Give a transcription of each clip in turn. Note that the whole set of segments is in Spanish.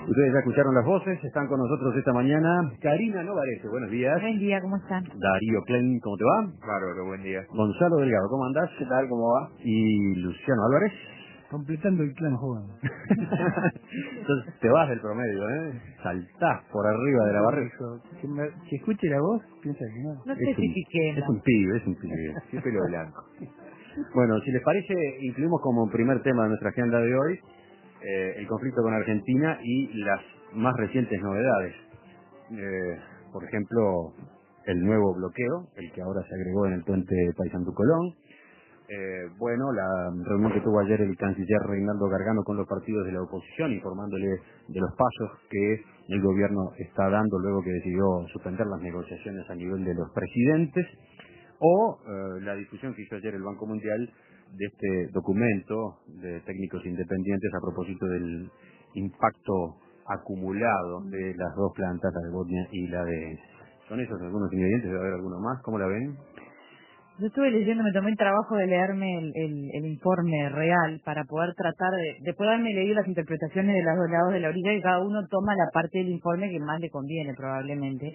Ustedes ya escucharon las voces, están con nosotros esta mañana. Karina Novarese, buenos días. Buen día, ¿cómo están? Darío Klein, ¿cómo te va? Bárbaro, buen día. Gonzalo Delgado, ¿cómo andás? ¿Qué tal? ¿Cómo va? Y Luciano Álvarez. Completando el clan joven. Entonces te vas del promedio, ¿eh? Saltás por arriba de la barrera. Que escuche la voz, piensa que no. No especifiquemos. Es un pibe. Sí, pelo blanco. Bueno, si les parece, incluimos como primer tema de nuestra agenda de hoy el conflicto con Argentina y las más recientes novedades. Por ejemplo, el nuevo bloqueo, el que ahora se agregó en el puente Paysandú-Colón. Bueno, la reunión que tuvo ayer el canciller Reinaldo Gargano con los partidos de la oposición, informándole de los pasos que el gobierno está dando luego que decidió suspender las negociaciones a nivel de los presidentes, o la discusión que hizo ayer el Banco Mundial de este documento de técnicos independientes a propósito del impacto acumulado de las dos plantas, la de Botnia y la de... ¿Son esos algunos ingredientes? ¿Debe haber alguno más? ¿Cómo la ven? Yo estuve leyendo, me tomé el trabajo de leerme el informe real para poder tratar de... Después de haberme leído las interpretaciones de los dos lados de la orilla, y cada uno toma la parte del informe que más le conviene probablemente.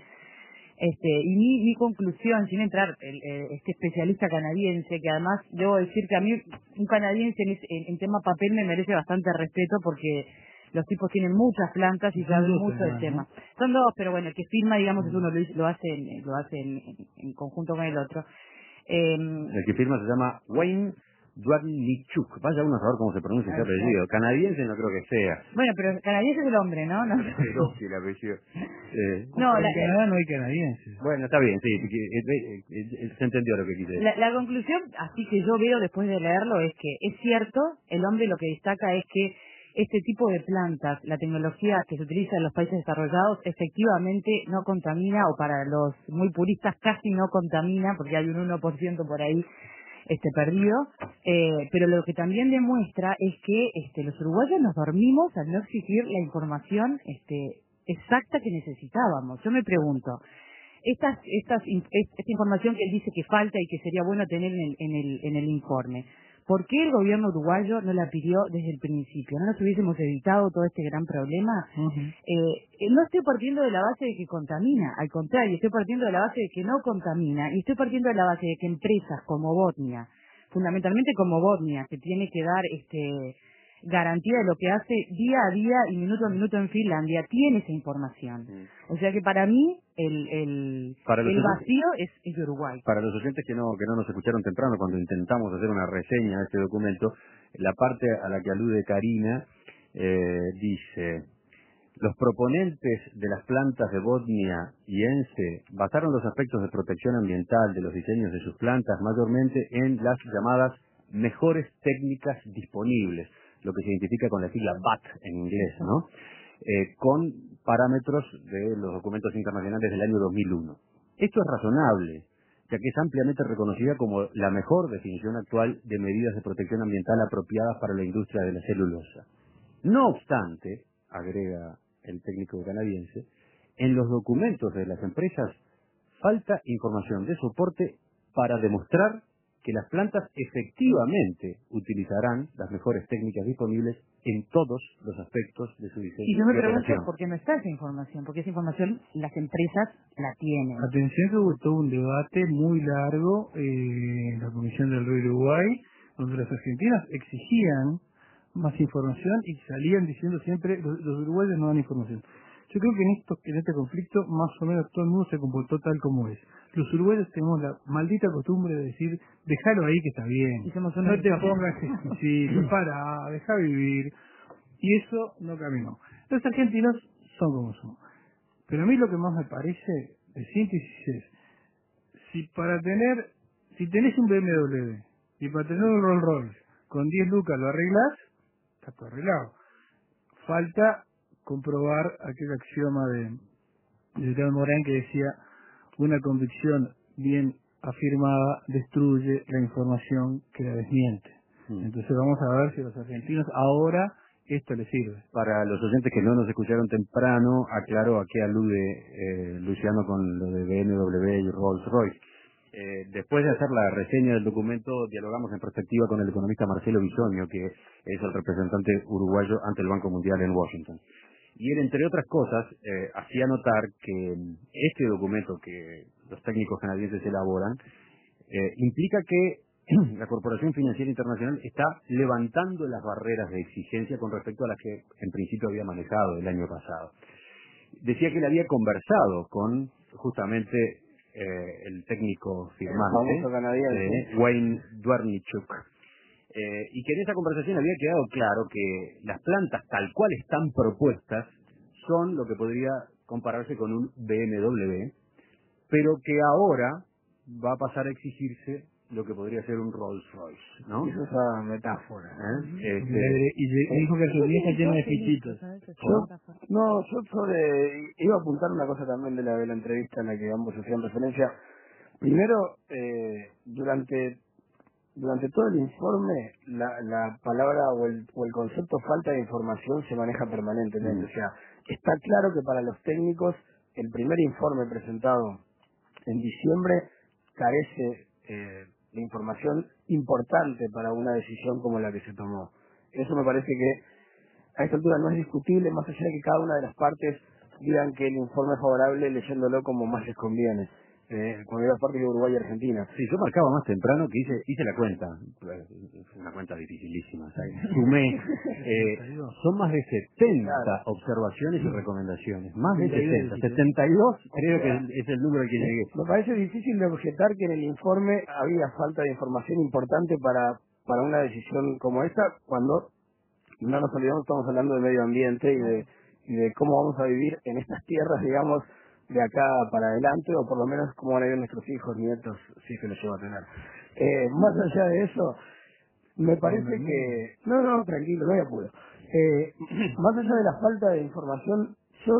Y mi conclusión, sin entrar, este especialista canadiense, que además debo decir que a mí un canadiense en tema papel me merece bastante respeto porque los tipos tienen muchas plantas y saben mucho del tema. Son dos, pero bueno, el que firma, digamos, es uno, lo hace en conjunto con el otro. El que firma se llama Wayne Dwanichuk. Vaya uno a saber cómo se pronuncia ese apellido. Canadiense no creo que sea. Bueno, pero canadiense es el hombre, ¿no? Sí, el apellido. No, en Canadá no hay canadienses. Bueno, está bien, sí. Se entendió lo que quise decir. La conclusión, así que yo veo después de leerlo, es que es cierto, el hombre lo que destaca es que este tipo de plantas, la tecnología que se utiliza en los países desarrollados, efectivamente no contamina, o para los muy puristas casi no contamina, porque hay un 1% por ahí perdido, pero lo que también demuestra es que los uruguayos nos dormimos al no exigir la información exacta que necesitábamos. Yo me pregunto, esta información que él dice que falta y que sería bueno tener en el informe, ¿por qué el gobierno uruguayo no la pidió desde el principio? ¿No nos hubiésemos evitado todo este gran problema? No estoy partiendo de la base de que contamina, al contrario, estoy partiendo de la base de que no contamina, y estoy partiendo de la base de que empresas como Botnia, fundamentalmente como Botnia, que tiene que dar garantía de lo que hace día a día y minuto a minuto en Finlandia, tiene esa información. O sea que para mí el vacío es de Uruguay. Para los oyentes que no nos escucharon temprano cuando intentamos hacer una reseña de este documento, la parte a la que alude Karina dice: los proponentes de las plantas de Botnia y ENCE basaron los aspectos de protección ambiental de los diseños de sus plantas mayormente en las llamadas mejores técnicas disponibles, lo que se identifica con la sigla BAT en inglés, ¿no? Con parámetros de los documentos internacionales del año 2001. Esto es razonable, ya que es ampliamente reconocida como la mejor definición actual de medidas de protección ambiental apropiadas para la industria de la celulosa. No obstante, agrega el técnico canadiense, en los documentos de las empresas falta información de soporte para demostrar que las plantas efectivamente utilizarán las mejores técnicas disponibles en todos los aspectos de su diseño. Y yo me pregunto por qué no está esa información, porque esa información las empresas la tienen. Atención que hubo todo un debate muy largo en la Comisión del Río Uruguay, donde las argentinas exigían más información y salían diciendo siempre los uruguayos no dan información. Yo creo que en este conflicto más o menos todo el mundo se comportó tal como es. Los uruguayos tenemos la maldita costumbre de decir, déjalo ahí que está bien, no te pongas exquisito, para, deja vivir, y eso no caminó. Los argentinos son como son. Pero a mí lo que más me parece de síntesis es, si tenés un BMW y para tener un Rolls Royce con 10 lucas lo arreglás, está todo arreglado. Falta comprobar aquel axioma de León Morán que decía: una convicción bien afirmada destruye la información que la desmiente. Entonces vamos a ver si a los argentinos ahora esto les sirve. Para los oyentes que no nos escucharon temprano, aclaro a qué alude Luciano con lo de BMW y Rolls Royce. Después de hacer la reseña del documento, dialogamos en perspectiva con el economista Marcelo Bisoño, que es el representante uruguayo ante el Banco Mundial en Washington. y él, entre otras cosas, hacía notar que este documento que los técnicos canadienses elaboran implica que la Corporación Financiera Internacional está levantando las barreras de exigencia con respecto a las que en principio había manejado el año pasado. Decía que él había conversado con justamente el técnico firmante, Wayne Dwernichuk, y que en esa conversación había quedado claro que las plantas tal cual están propuestas son lo que podría compararse con un BMW, pero que ahora va a pasar a exigirse lo que podría ser un Rolls Royce, ¿no? Hizo esa metáfora. Y dijo que su vieja llena de fichitos. Yo iba a apuntar una cosa también de la entrevista en la que ambos hacían referencia. Primero, durante todo el informe, la palabra o el concepto falta de información se maneja permanentemente. O sea, está claro que para los técnicos, el primer informe presentado en diciembre carece de información importante para una decisión como la que se tomó. Eso me parece que a esta altura no es discutible, más allá de que cada una de las partes digan que el informe es favorable leyéndolo como más les conviene. Cuando las partes de Uruguay y Argentina. Sí, yo marcaba más temprano que hice la cuenta, una cuenta dificilísima, sumé, son más de 70 observaciones y recomendaciones, más de 70, 72 creo que es el número al que llegué. Me parece difícil de objetar que en el informe había falta de información importante para una decisión como esta, cuando no nos olvidemos, estamos hablando de medio ambiente y de cómo vamos a vivir en estas tierras, digamos, de acá para adelante, o por lo menos cómo van a vivir nuestros hijos, nietos, si se los lleva a tener. Más allá de eso, me parece que... No, tranquilo, no hay apuro. Más allá de la falta de información,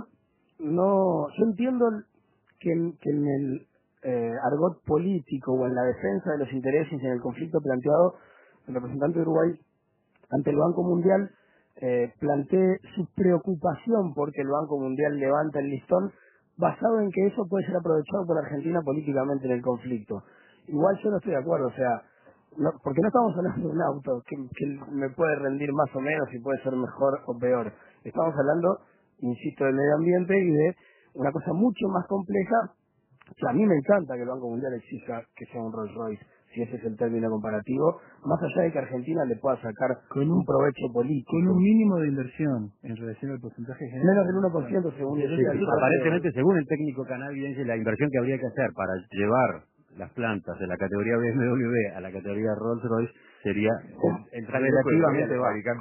yo entiendo que en el argot político o en la defensa de los intereses y en el conflicto planteado, el representante de Uruguay ante el Banco Mundial plantee su preocupación porque el Banco Mundial levanta el listón, basado en que eso puede ser aprovechado por Argentina políticamente en el conflicto. Igual yo no estoy de acuerdo, o sea, porque no estamos hablando de un auto que me puede rendir más o menos y puede ser mejor o peor. Estamos hablando, insisto, del medio ambiente y de una cosa mucho más compleja, que a mí me encanta que el Banco Mundial exija que sea un Rolls Royce, si ese es el término comparativo, más allá de que Argentina le pueda sacar un provecho político. Con un mínimo de inversión en relación al porcentaje general. Menos del 1% según aparentemente, según el técnico canadiense, la inversión que habría que hacer para llevar las plantas de la categoría BMW a la categoría Rolls Royce sería relativamente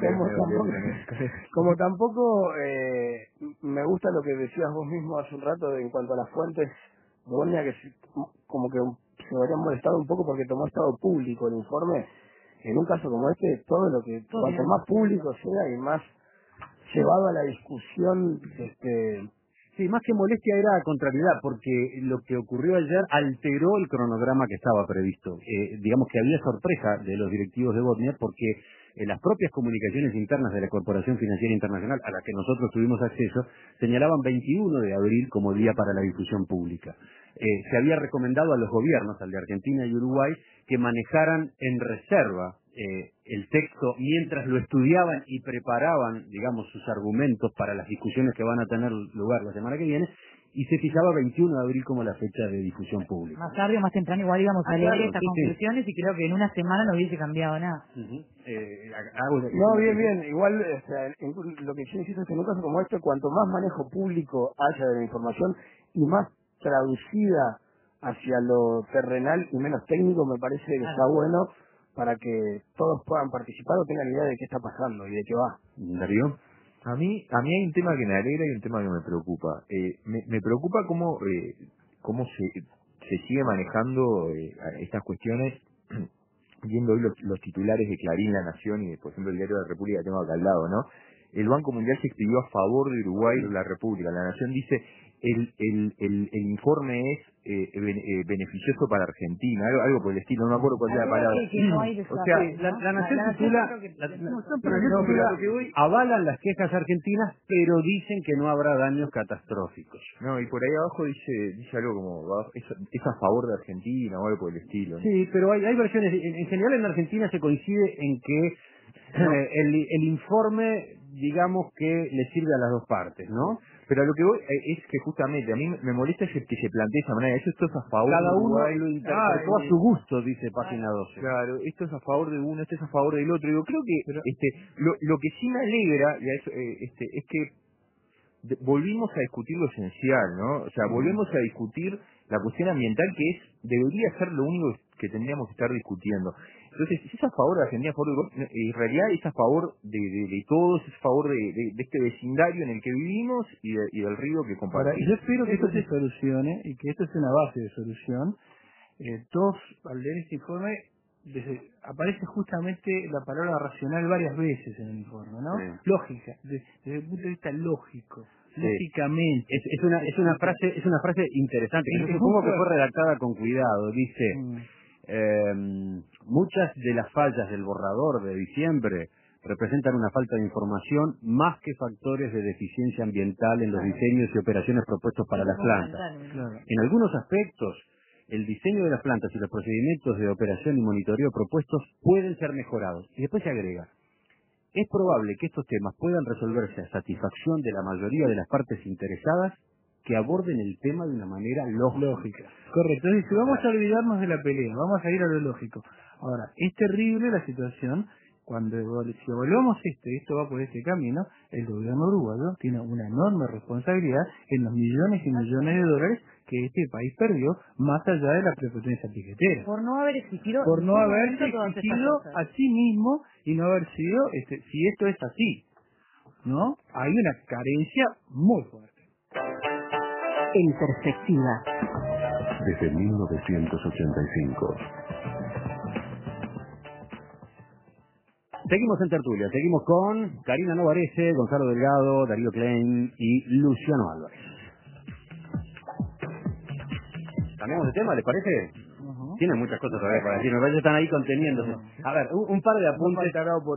como tampoco me gusta lo que decías vos mismo hace un rato en cuanto a las fuentes de Bosnia, que como que se habrían molestado un poco porque tomó estado público el informe. En un caso como este, cuanto más público sea y más llevado a la discusión, sí, más que molestia era contrariedad, porque lo que ocurrió ayer alteró el cronograma que estaba previsto. Digamos que había sorpresa de los directivos de Bosnia porque las propias comunicaciones internas de la Corporación Financiera Internacional, a la que nosotros tuvimos acceso, señalaban 21 de abril como día para la difusión pública. Se había recomendado a los gobiernos, al de Argentina y Uruguay, que manejaran en reserva el texto mientras lo estudiaban y preparaban, digamos, sus argumentos para las discusiones que van a tener lugar la semana que viene, y se fijaba 21 de abril como la fecha de difusión pública. Más tarde o más temprano igual íbamos a leer estas conclusiones y creo que en una semana no hubiese cambiado nada. No, bien. Igual, lo que yo insisto es que en un caso como este, cuanto más manejo público haya de la información y más traducida hacia lo terrenal y menos técnico, me parece que está bueno para que todos puedan participar o tengan idea de qué está pasando y de qué va. ¿Darío? A mí hay un tema que me alegra y un tema que me preocupa. Me preocupa cómo se sigue manejando estas cuestiones, viendo hoy los titulares de Clarín, La Nación y, por ejemplo, el Diario de la República que tengo acá al lado, ¿no? El Banco Mundial se expidió a favor de Uruguay y la República. La Nación dice el informe es beneficioso para Argentina, algo por el estilo, no me acuerdo cuál era la palabra. O sea, la Nación titula, avalan las quejas argentinas, pero dicen que no habrá daños catastróficos. No, y por ahí abajo dice algo como, es a favor de Argentina o algo por el estilo, ¿no? Sí, pero hay versiones, en general en Argentina se coincide en que el informe digamos que le sirve a las dos partes, ¿no? Pero a lo que voy es que justamente a mí me molesta que se plantee de esa manera. Esto es a favor Cada de uno Uruguay. lo interpretó a su gusto, dice página 12. Claro, esto es a favor de uno, esto es a favor del otro. Yo creo que lo que sí me alegra y a eso, es que volvimos a discutir lo esencial, ¿no? O sea, volvemos a discutir la cuestión ambiental, que debería ser lo único que tendríamos que estar discutiendo. Entonces, si es a favor de Argentina, a favor de Uruguay, en realidad es a favor de todos, es a favor de este vecindario en el que vivimos y del río que Ahora, compartimos. yo espero que esto se solucione y que esto sea una base de solución. Todos, al leer este informe, aparece justamente la palabra racional varias veces en el informe, ¿no? Sí. Lógica, desde el punto de vista lógico, lógicamente. Es una frase interesante, que yo supongo que fue redactada con cuidado. Dice, muchas de las fallas del borrador de diciembre representan una falta de información más que factores de deficiencia ambiental en los diseños y operaciones propuestos para las plantas. Claro. En algunos aspectos, el diseño de las plantas y los procedimientos de operación y monitoreo propuestos pueden ser mejorados. Y después se agrega, es probable que estos temas puedan resolverse a satisfacción de la mayoría de las partes interesadas que aborden el tema de una manera lógica. Correcto. Entonces, vamos a olvidarnos de la pelea, vamos a ir a lo lógico. Ahora, es terrible la situación cuando si evaluamos esto va por este camino, el gobierno uruguayo tiene una enorme responsabilidad en los millones y millones de dólares que este país perdió, más allá de la prepotencia piquetera. Por no haber existido, por no haberse exigido a sí mismo y no haber sido, si esto es así, ¿no? Hay una carencia muy fuerte. En perspectiva. Desde 1985. Seguimos en tertulia, seguimos con Karina Novarese, Gonzalo Delgado, Darío Klein y Luciano Álvarez. ¿Cambiamos de tema, les parece? Tienen muchas cosas todavía para decir, me parece que están ahí conteniéndose. A ver, un par de apuntes,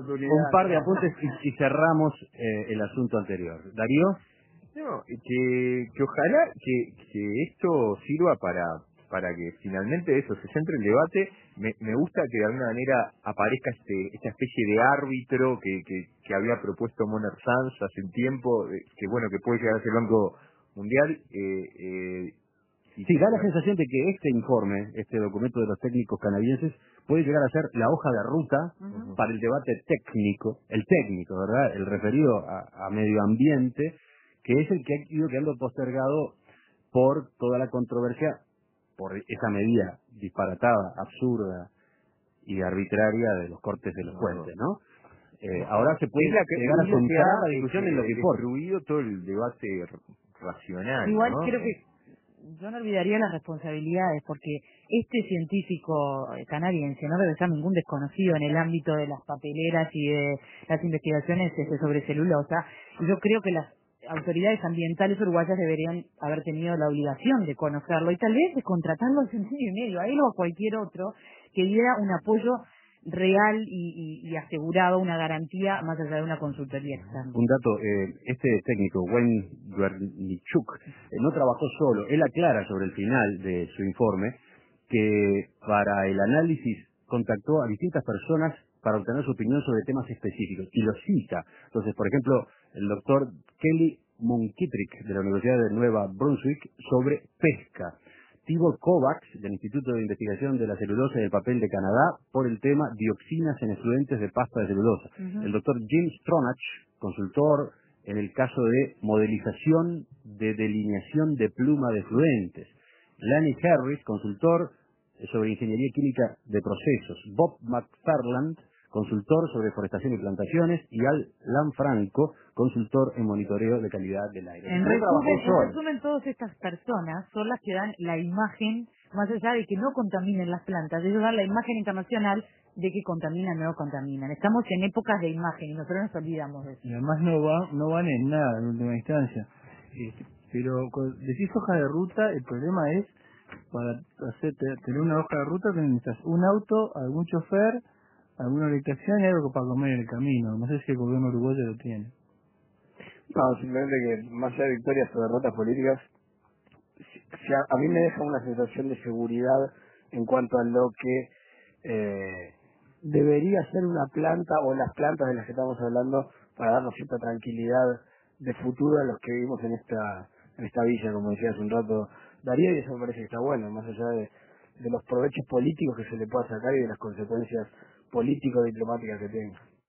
y cerramos el asunto anterior. Darío. No, que ojalá que esto sirva para que finalmente eso se centre el debate. Me gusta que de alguna manera aparezca esta especie de árbitro que había propuesto Moner Sanz hace un tiempo, que bueno, que puede llegar a ser el Banco Mundial. Sí, da la sensación de que este informe, este documento de los técnicos canadienses, puede llegar a ser la hoja de ruta para el debate técnico, ¿verdad? El referido a medio ambiente, que es el que ha ido quedando postergado por toda la controversia, por esa medida disparatada, absurda y arbitraria de los cortes de los puentes, ¿no? Ahora se puede llegar a centrar la discusión en lo que importa. Destruido todo el debate racional. Igual ¿no? creo que yo no olvidaría las responsabilidades, porque este científico canadiense no debe ser ningún desconocido en el ámbito de las papeleras y de las investigaciones sobre celulosa. Y yo creo que las autoridades ambientales uruguayas deberían haber tenido la obligación de conocerlo y tal vez de contratarlo al sentido y medio, a él o a cualquier otro, que diera un apoyo real y asegurado, una garantía más allá de una consultoría externa. Un dato, este técnico, Wayne Guernichuk, no trabajó solo. Él aclara sobre el final de su informe que para el análisis contactó a distintas personas para obtener su opinión sobre temas específicos, y los cita. Entonces, por ejemplo, el doctor Kelly Munkitrick, de la Universidad de Nueva Brunswick, sobre pesca. Tibor Kovacs, del Instituto de Investigación de la Celulosa y el Papel de Canadá, por el tema dioxinas en efluentes de pasta de celulosa. El doctor Jim Stronach, consultor en el caso de modelización de delineación de pluma de efluentes. Lanny Harris, consultor sobre ingeniería química de procesos. Bob McFarland, consultor sobre forestación y plantaciones, y Al Lanfranco, consultor en monitoreo de calidad del aire. En resumen, todas estas personas son las que dan la imagen, más allá de que no contaminen las plantas, ellos dan la imagen internacional de que contaminan o no contaminan. Estamos en épocas de imagen y nosotros nos olvidamos de eso. Y además no van en nada en última instancia. Pero cuando decís hoja de ruta, el problema es, para tener una hoja de ruta necesitas un auto, algún chofer, alguna orientación y algo para comer en el camino. No sé si el gobierno uruguayo lo tiene. No, simplemente que más allá de victorias o derrotas políticas, a mí me deja una sensación de seguridad en cuanto a lo que debería ser una planta o las plantas de las que estamos hablando para darnos cierta tranquilidad de futuro a los que vivimos en esta villa, como decía hace un rato Darío, y eso me parece que está bueno, más allá de los provechos políticos que se le pueda sacar y de las consecuencias político-diplomáticas que tenga.